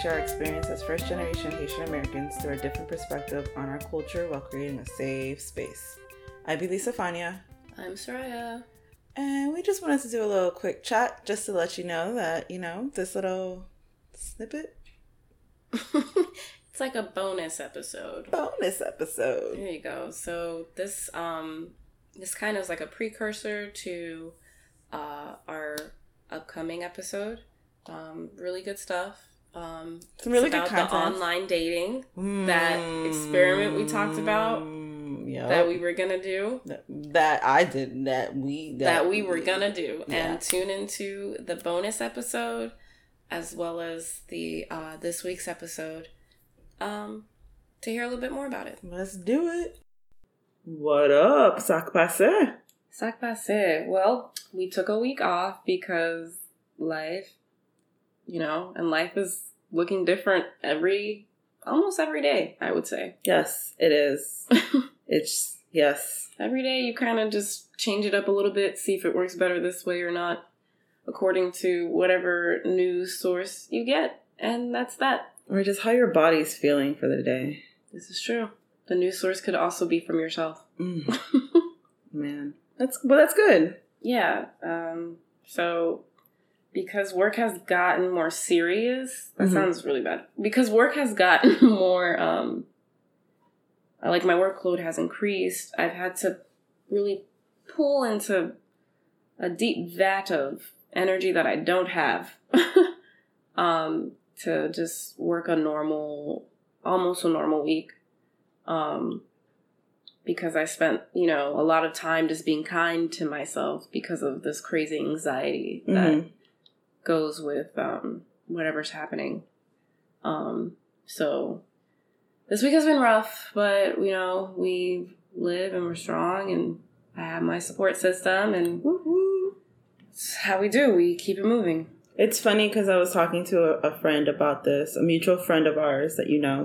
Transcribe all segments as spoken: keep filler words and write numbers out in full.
share our experience as first-generation Haitian Americans through a different perspective on our culture while creating a safe space. I'm Lisa Fania. I'm Soraya. And we just wanted to do a little quick chat just to let you know that, you know, this little snippet. It's like a bonus episode. Bonus episode. There you go. So this um this kind of is like a precursor to uh, our upcoming episode. Um, really good stuff. Um, Some really it's good about content. the online dating, Mm, that experiment we talked about. Yep. That we were gonna do. That, that I did. That we. That, That we were gonna do. Yeah. And tune into the bonus episode as well as the uh, this week's episode um, to hear a little bit more about it. Let's do it. What up, sac passe? Sac passe. Well, we took a week off because life, you know, and life is looking different every, almost every day, I would say. Yes, it is. It's, yes. Every day you kind of just change it up a little bit, see if it works better this way or not, according to whatever news source you get. And that's that. Or just how your body's feeling for the day. This is true. The news source could also be from yourself. Mm. Man. That's, well, that's good. Yeah. Um, so because work has gotten more serious, that Mm-hmm. sounds really bad. Because work has gotten more, um, like my workload has increased, I've had to really pull into a deep vat of energy that I don't have um, to just work a normal, almost a normal week. Um, because I spent, you know, a lot of time just being kind to myself because of this crazy anxiety Mm-hmm. that goes with um, whatever's happening. Um, so this week has been rough, but, you know, we live and we're strong and I have my support system and Woo-hoo. it's how we do. We keep it moving. It's funny because I was talking to a, a friend about this, a mutual friend of ours that you know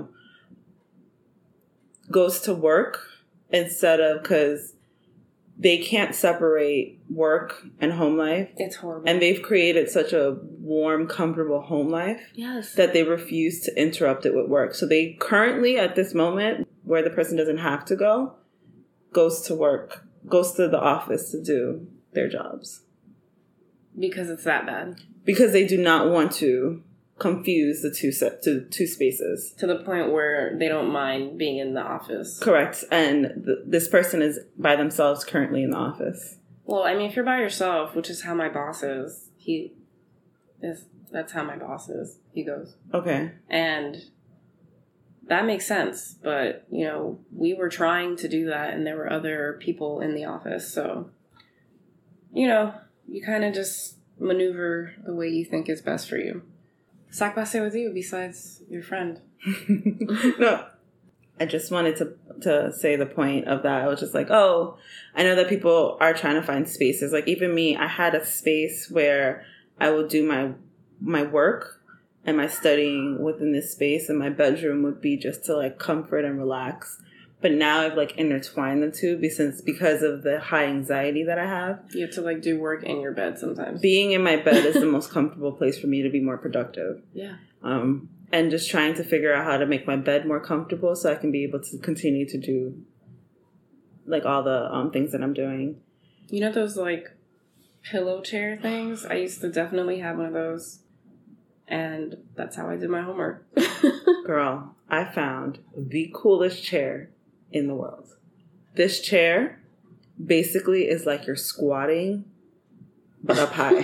goes to work instead of, because they can't separate work and home life. It's horrible. And they've created such a warm, comfortable home life Yes. that they refuse to interrupt it with work. So they currently, at this moment, where the person doesn't have to go, goes to work, goes to the office to do their jobs. Because it's that bad. Because they do not want to confuse the two set to two spaces. To the point where they don't mind being in the office. Correct. And th- this person is by themselves currently in the office. Well, I mean, if you're by yourself, which is how my boss is, he is, that's how my boss is. He goes. Okay. And that makes sense. But, you know, we were trying to do that and there were other people in the office. So, you know, you kind of just maneuver the way you think is best for you. Sac passe with you besides your friend. No. I just wanted to to say the point of that. I was just like, oh, I know that people are trying to find spaces. Like even me, I had a space where I would do my my work and my studying within this space, and my bedroom would be just to like comfort and relax. But now I've like intertwined the two because because of the high anxiety that I have. You have to like do work in your bed sometimes. Being in my bed is the most comfortable place for me to be more productive. Yeah. Um, and just trying to figure out how to make my bed more comfortable so I can be able to continue to do like all the um, things that I'm doing. You know those like pillow chair things? I used to definitely have one of those. And that's how I did my homework. Girl, I found the coolest chair in the world. This chair basically is like you're squatting, but up high.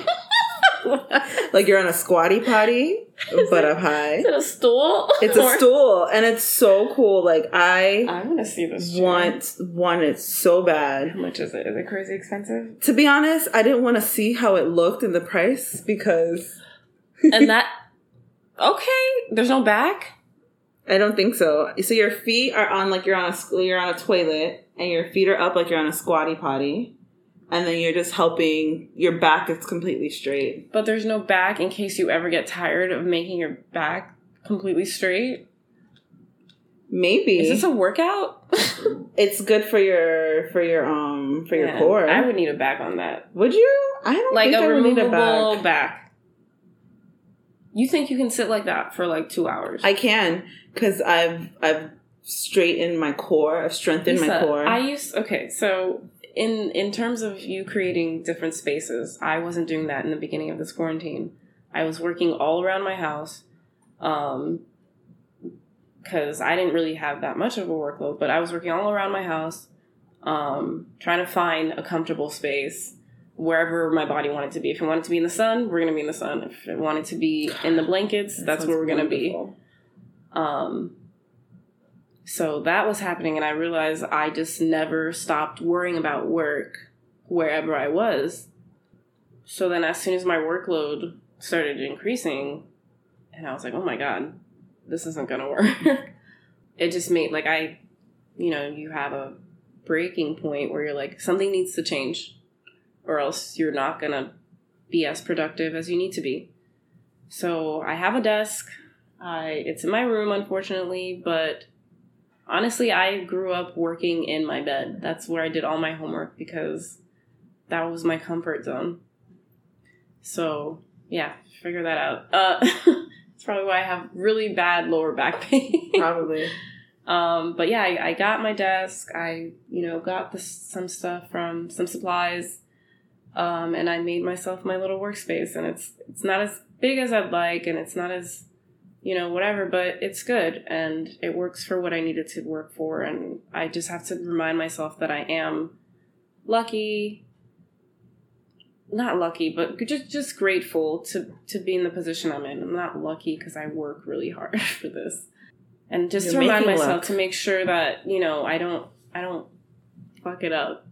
Like you're on a squatty potty, but up high. Is it a stool? It's a stool, and it's so cool. Like I, I want to see this chair. want want it so bad. How much is it? Is it crazy expensive? To be honest, I didn't want to see how it looked in the price because And that, okay, there's no back? I don't think so. So your feet are on like you're on a you're on a toilet, and your feet are up like you're on a squatty potty, and then you're just helping your back is completely straight. But there's no back in case you ever get tired of making your back completely straight? Maybe. Is this a workout? It's good for your for your um for your Man, core. I would need a back on that. Would you? I don't Like think a I would need a removable back. back. You think you can sit like that for like two hours? I can, because I've I've straightened my core. I've strengthened Lisa, my core. I used okay, so in in terms of you creating different spaces, I wasn't doing that in the beginning of this quarantine. I was working all around my house, um, because I didn't really have that much of a workload. But I was working all around my house, um, trying to find a comfortable space wherever my body wanted to be. If it wanted to be in the sun, we're going to be in the sun. If it wanted to be in the blankets, That that's where we're going to be. wonderful. Um, so that was happening, and I realized I just never stopped worrying about work wherever I was. So then as soon as my workload started increasing, and I was like, oh my God, this isn't going to work. It just made, like, I, you know, you have a breaking point where you're like, something needs to change, or else you're not going to be as productive as you need to be. So I have a desk. I it's in my room, unfortunately, but honestly, I grew up working in my bed. That's where I did all my homework because that was my comfort zone. So, yeah, figure that out. Uh, it's probably why I have really bad lower back pain. Probably. Um, but yeah, I, I got my desk. I, you know, got the, some stuff from some supplies. Um, and I made myself my little workspace, and it's it's not as big as I'd like, and it's not as, you know, whatever, but it's good, and it works for what I needed to work for, and I just have to remind myself that I am lucky, not lucky, but just just grateful to, to be in the position I'm in. I'm not lucky because I work really hard for this. And just You're to remind making myself luck. to make sure that, you know, I don't I don't fuck it up.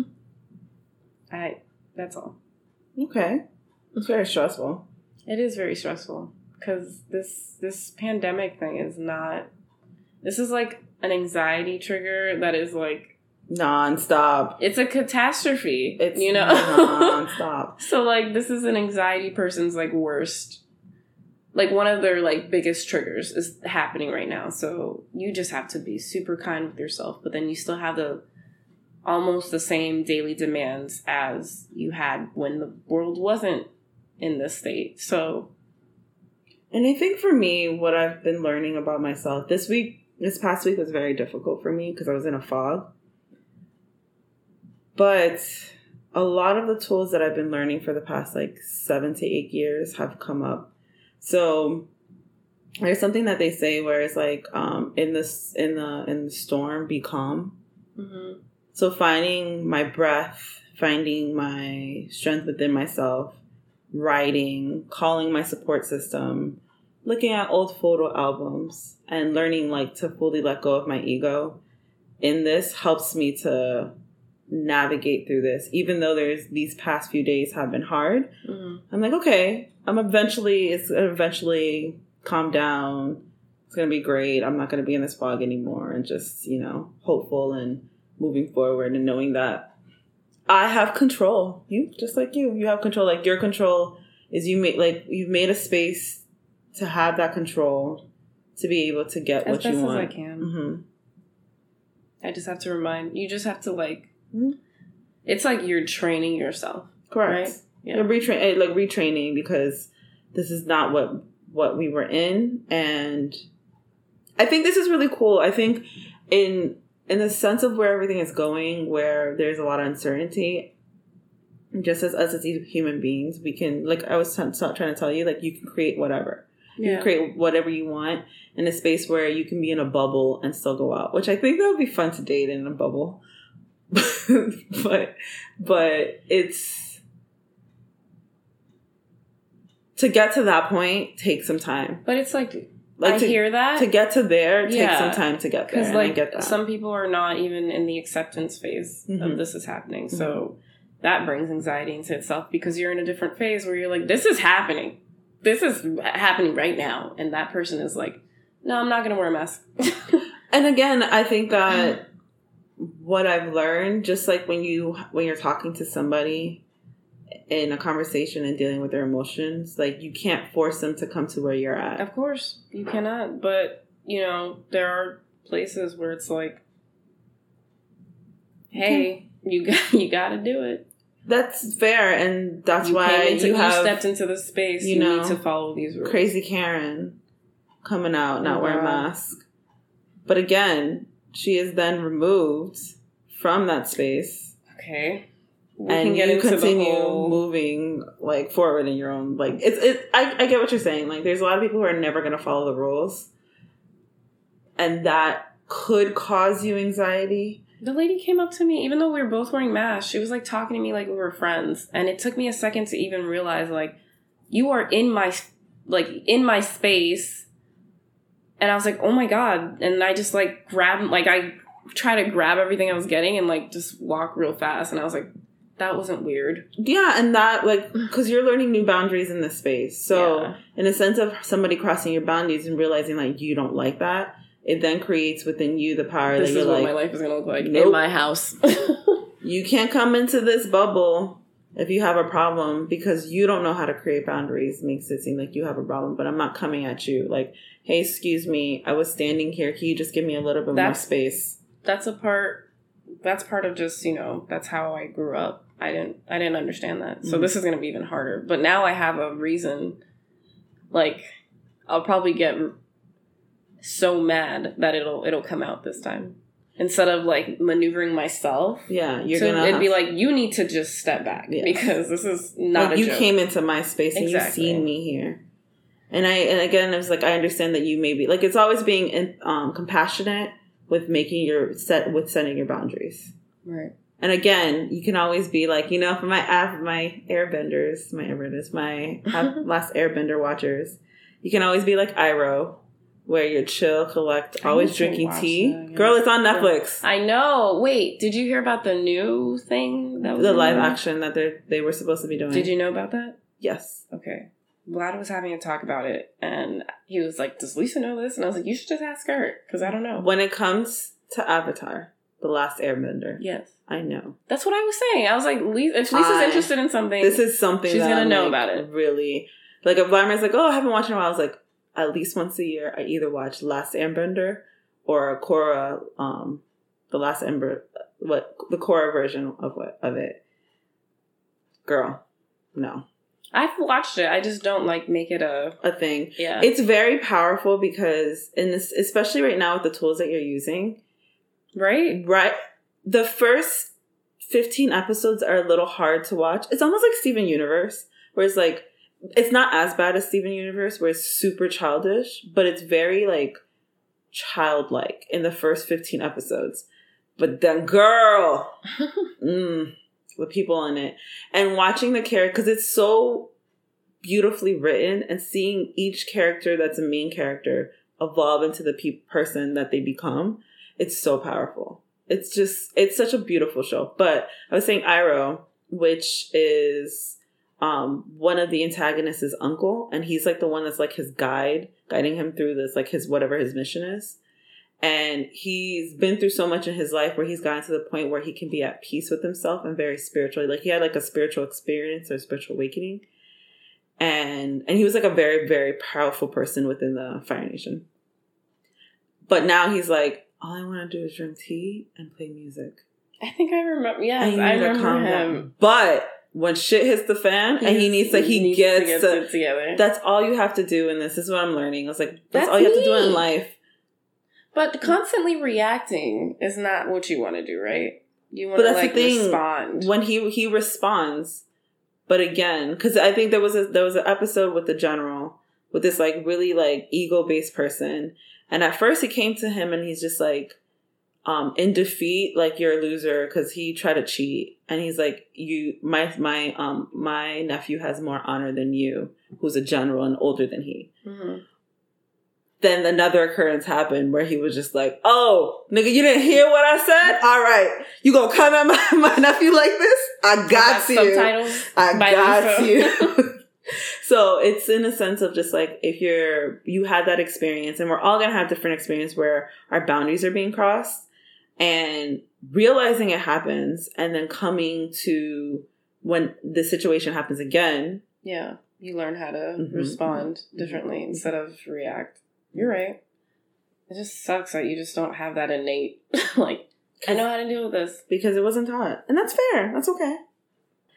I That's all. Okay. It's very stressful. It is very stressful because this this pandemic thing is not. This is like an anxiety trigger that is like Non-stop. it's a catastrophe. It's you know non-stop. So like this is an anxiety person's like worst, like one of their like biggest triggers is happening right now. So you just have to be super kind with yourself, but then you still have the almost the same daily demands as you had when the world wasn't in this state. So, and I think for me, what I've been learning about myself this week, this past week was very difficult for me because I was in a fog. But a lot of the tools that I've been learning for the past like seven to eight years have come up. So there's something that they say where it's like, um, in this, in the, in the storm, be calm. mm-hmm. So finding my breath, finding my strength within myself, writing, calling my support system, looking at old photo albums, and learning like to fully let go of my ego in this helps me to navigate through this. Even though there's these past few days have been hard, Mm-hmm. I'm like, okay, I'm eventually, it's gonna eventually calm down. It's going to be great. I'm not going to be in this fog anymore, and just, you know, hopeful and moving forward and knowing that I have control. You, just like you, you have control. Like your control is you make, like you've made a space to have that control to be able to get As what you best want. as I can. Mm-hmm. I just have to remind you. Just have to like. Mm-hmm. It's like you're training yourself. Correct. Right? Yeah. You're retrain, like retraining because this is not what what we were in, and I think this is really cool. I think in in the sense of where everything is going, where there's a lot of uncertainty, just as us as human beings, we can, like I was t- t- trying to tell you, like you can create whatever. You Yeah. can create whatever you want in a space where you can be in a bubble and still go out, which I think that would be fun to date in a bubble. but but it's to get to that point takes some time. But it's like, Like I to, hear that. to get to there takes Yeah. some time to get there. Because And I like get that. some people are not even in the acceptance phase Mhm. of this is happening. So that brings anxiety into itself because you're in a different phase where you're like, this is happening. This is happening right now. And that person is like, no, I'm not going to wear a mask. And again, I think that what I've learned, just like when you when you're talking to somebody in a conversation and dealing with their emotions, like you can't force them to come to where you're at. Of course, you cannot. But, you know, there are places where it's like, hey, you got, you got to do it. That's fair, and that's you why came into, you have you stepped into the space. You, you know, need to follow these rules. Crazy Karen coming out, not oh, wearing a mask. But again, she is then removed from that space. Okay. We and can get you into continue the whole... moving like forward in your own like it's it. I, I get what you're saying. Like, there's a lot of people who are never going to follow the rules, and that could cause you anxiety. The lady came up to me, even though we were both wearing masks. She was like talking to me like we were friends, and it took me a second to even realize like you are in my like in my space, and I was like, oh my god! And I just like grabbed like I try to grab everything I was getting and like just walk real fast, and I was like, that wasn't weird. Yeah, and that like because you're learning new boundaries in this space, so yeah. in a sense of somebody crossing your boundaries and realizing like you don't like that. It then creates within you the power this that you're is what like, my life is going to look like nope. in my house. You can't come into this bubble if you have a problem because you don't know how to create boundaries. It makes it seem like you have a problem, but I'm not coming at you. Like, hey, excuse me, I was standing here. Can you just give me a little bit that's, more space? That's a part. That's part of just, you know, that's how I grew up. I didn't, I didn't understand that. So mm-hmm. This is going to be even harder. But now I have a reason. Like, I'll probably get so mad that it'll it'll come out this time instead of like maneuvering myself. Yeah, you're so gonna. It'd be like you need to just step back yeah. because this is not. Like a you joke. Came into my space and exactly. You've seen me here, and I and again it was like I understand that you may be like it's always being in, um, compassionate with making your set with setting your boundaries. Right. And again, you can always be like, you know, for my app, my airbenders, my airbenders, my last airbender watchers, you can always be like Iroh. Where you're chill, collect, always drinking tea. That, Girl, it's on Netflix. I know. Wait, did you hear about the new thing? That was the live action that they they were supposed to be doing. Did you know about that? Yes. Okay. Vlad was having a talk about it, and he was like, does Lisa know this? And I was like, you should just ask her, because I don't know. When it comes to Avatar, The Last Airbender. Yes. I know. That's what I was saying. I was like, Lisa, if Lisa's I, interested in something, this is something she's going to know like, about it. Really. Like, if Vladimir's like, oh, I haven't watched it in a while, I was like, at least once a year, I either watch Last Airbender or Korra, um, the Last Ember, what the Korra version of what of it. Girl, no. I've watched it. I just don't like make it a a thing. Yeah, it's very powerful because in this, especially right now with the tools that you're using, right, right. The first fifteen episodes are a little hard to watch. It's almost like Steven Universe, where it's like. It's not as bad as Steven Universe, where it's super childish, but it's very, like, childlike in the first fifteen episodes. But then, girl, mm, the people in it. And watching the character, because it's so beautifully written, and seeing each character that's a main character evolve into the pe- person that they become, it's so powerful. It's just, it's such a beautiful show. But I was saying Iroh, which is... Um, one of the antagonists is uncle, and he's like the one that's like his guide, guiding him through this, like his whatever his mission is. And he's been through so much in his life where he's gotten to the point where he can be at peace with himself and very spiritually. Like he had like a spiritual experience or spiritual awakening, and and he was like a very very powerful person within the Fire Nation. But now he's like, all I want to do is drink tea and play music. I think I remember. Yes, I, I remember him. Down. But when shit hits the fan and he needs to, he, he gets to, get to it together. That's all you have to do in this. This is what I'm learning. I was like, that's, that's all you have neat. to do in life. But constantly reacting is not what you want to do, right? You want to like respond. When he he responds, but again, because I think there was a there was an episode with the general with this like really like ego based person, and at first he came to him and he's just like. Um, in defeat, like you're a loser because he tried to cheat, and he's like, "You, my, my, um, my nephew has more honor than you, who's a general and older than he." Mm-hmm. Then another occurrence happened where he was just like, "Oh, nigga, you didn't hear what I said? All right, you gonna come at my, my nephew like this? I got you. Subtitles I got you." So it's in a sense of just like if you're you had that experience, and we're all gonna have different experience where our boundaries are being crossed. And realizing it happens and then coming to when the situation happens again. Yeah. You learn how to mm-hmm. respond differently mm-hmm. instead of react. You're right. It just sucks that you just don't have that innate, like, I know how to deal with this. Because it wasn't taught. And that's fair. That's okay.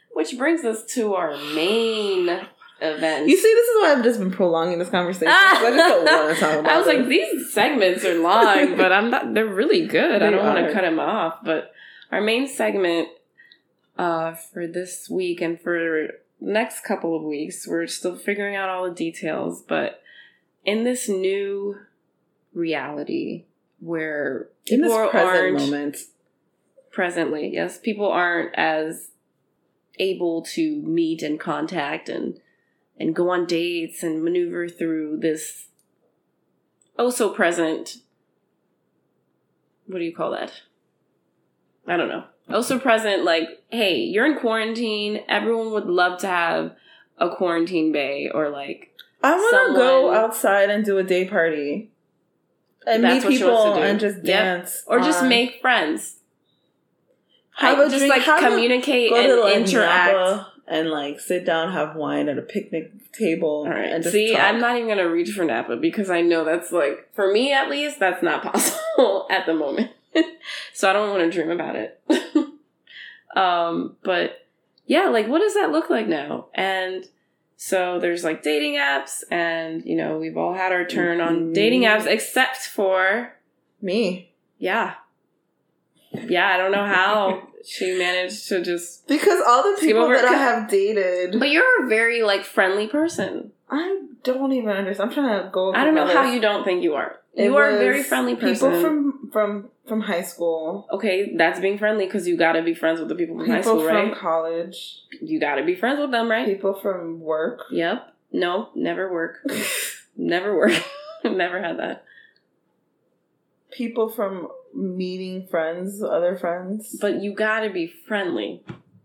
Which brings us to our main event. You see, this is why I've just been prolonging this conversation. I just don't want to talk about it. I was like, these segments are long, but I'm not. They're really good. They I don't want are. to cut them off. But our main segment uh, for this week and for the next couple of weeks, we're still figuring out all the details. But in this new reality where in people this present aren't moment, presently, yes, people aren't as able to meet and contact and and go on dates and maneuver through this oh so present, what do you call that? I don't know. Oh so present, like, hey, you're in quarantine. Everyone would love to have a quarantine bay or like I want to go someone- outside and do a day party and That's meet what she wants people to do. and just Yep. dance. or just on- make friends. have I- a just drink, like have a- communicate go to, and like, interact. Napa and like sit down, have wine at a picnic table. All right. And just See, talk. I'm not even going to reach for Napa because I know that's like, for me at least, that's not possible at the moment. So I don't want to dream about it. um, but yeah, like, what does that look like now? And so there's like dating apps and, you know, we've all had our turn on Mhm. dating apps except for, Me. yeah. Yeah, I don't know how she managed to just, Because all the Skip people over- that I have dated, but you're a very like friendly person. I don't even understand. I'm trying to go. I don't know through how my you list. don't think you are. It You are a was very friendly person. People from from from high school. Okay, that's being friendly because you got to be friends with the people from People high school, from right? college. You got to be friends with them, right? People from work. Yep. No, never work. Never work. Never had that. People from meeting friends, other friends. But you got to be friendly.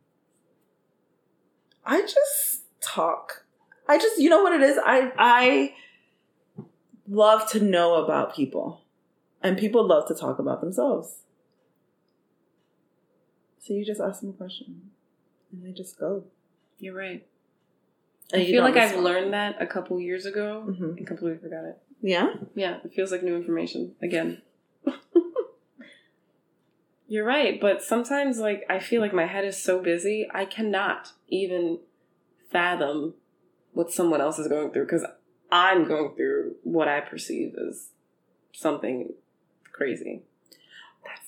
I just talk. I just, you know what it is? I I love to know about people. And people love to talk about themselves. So you just ask them a question. And they just go. You're right. And I you feel don't like I've respond. learned that a couple years ago Mhm. and completely forgot it. Yeah? Yeah, it feels like new information again. You're right, but sometimes like I feel like my head is so busy, I cannot even fathom what someone else is going through because I'm going through what I perceive as something crazy. That's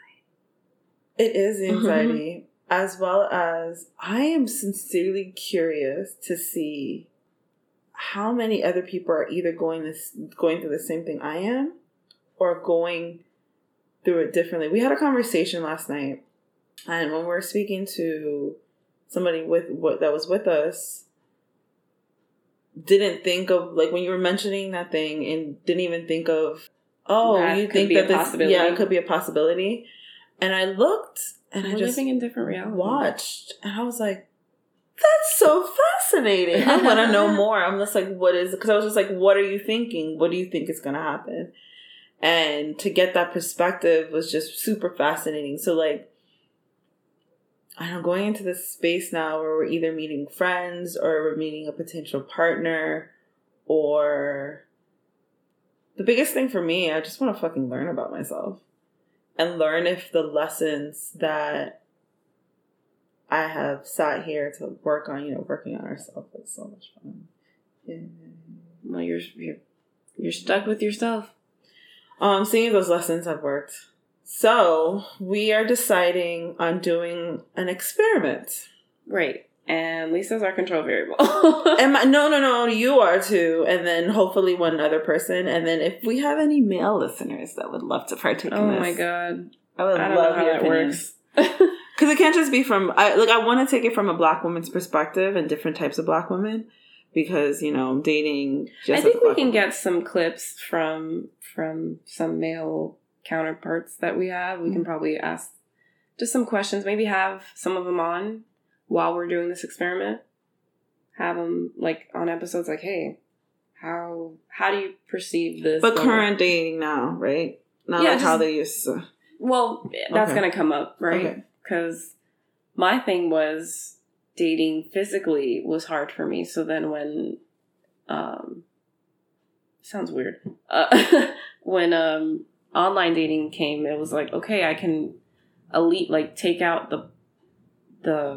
the anxiety. It is anxiety. As well as I am sincerely curious to see how many other people are either going this going through the same thing I am or going through it differently. We had a conversation last night, and when we were speaking to somebody with what that was with us, didn't think of like when you were mentioning that thing and didn't even think of oh That you could think be that a this possibility. yeah it could be a possibility, and I looked and We're I just living in different realities. watched and I was like, that's so fascinating. I want to know more. I'm just like, what is, because I was just like, what are you thinking? What do you think is going to happen? And to get that perspective was just super fascinating. So like, I don't know, going into this space now where we're either meeting friends or we're meeting a potential partner, or the biggest thing for me, I just want to fucking learn about myself and learn if the lessons that I have sat here to work on, you know, working on ourselves is so much fun. Yeah. Well, you're you're you're stuck with yourself. Um, seeing those lessons have worked. So we are deciding on doing an experiment. Right. And Lisa's our control variable. Am I, no, no, no, you are too. And then hopefully one other person. And then if we have any male listeners that would love to partake Oh in this. my god. I would I don't love know how your that opinions. works. Because it can't just be from, I like, I want to take it from a black woman's perspective and different types of black women. Because, you know, dating just I as think a we black can woman. get some clips from from some male counterparts that we have. We can probably ask just some questions. Maybe have some of them on while we're doing this experiment. Have them like on episodes like, hey, how how do you perceive this? But going- current dating now, right? Not Yeah, like how just- they used to. Well, that's Okay. going to come up, right? Okay. Because my thing was dating physically was hard for me. So then when, um, sounds weird. Uh, when um, online dating came, it was like, okay, I can elite, like take out the, the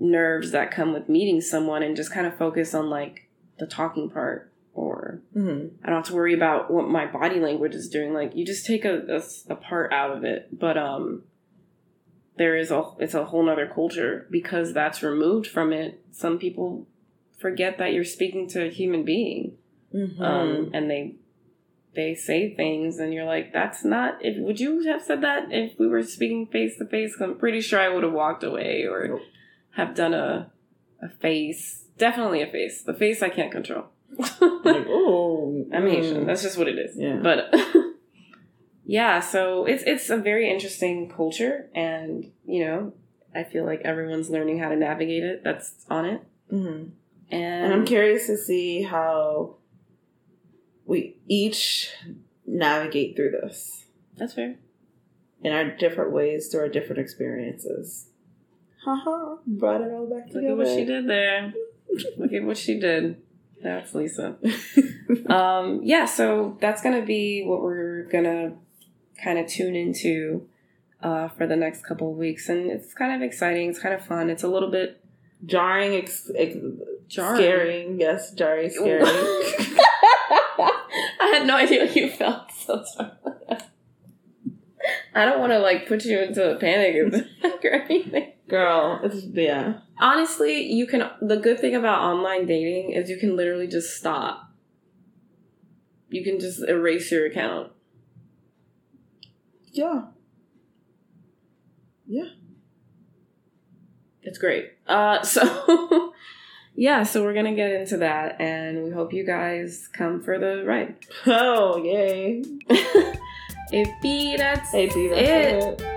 nerves that come with meeting someone and just kind of focus on like the talking part, or mm-hmm. I don't have to worry about what my body language is doing. Like you just take a, a, a part out of it. But um, there is a, it's a whole nother culture because that's removed from it. Some people forget that you're speaking to a human being. Mm-hmm. Um, and they, they say things and you're like, that's not, if, would you have said that if we were speaking face to face? I'm pretty sure I would have walked away or nope. have done a, a face. Definitely a face. The face I can't control. Like, oh, I'm Asian. That's just what it is. Yeah. But yeah, so it's it's a very interesting culture, and you know, I feel like everyone's learning how to navigate it. That's on it. Mm-hmm. And, and I'm curious to see how we each navigate through this. That's fair. In our different ways, through our different experiences. Haha, brought it all back together. Look at what she did there. Look at what she did. That's Lisa. um, yeah, so that's going to be what we're going to kind of tune into uh, for the next couple of weeks. And it's kind of exciting. It's kind of fun. It's a little bit jarring, ex- ex- jarring. Scaring. Yes, jarring, scary. I had no idea what you felt. So sorry. I don't want to like put you into a panic or anything. Girl, it's, yeah. Honestly, you can. The good thing about online dating is you can literally just stop. You can just erase your account. Yeah. Yeah. It's great. Uh, so yeah, so we're gonna get into that, and we hope you guys come for the ride. Oh, yay! If that's, hey, that's it. it.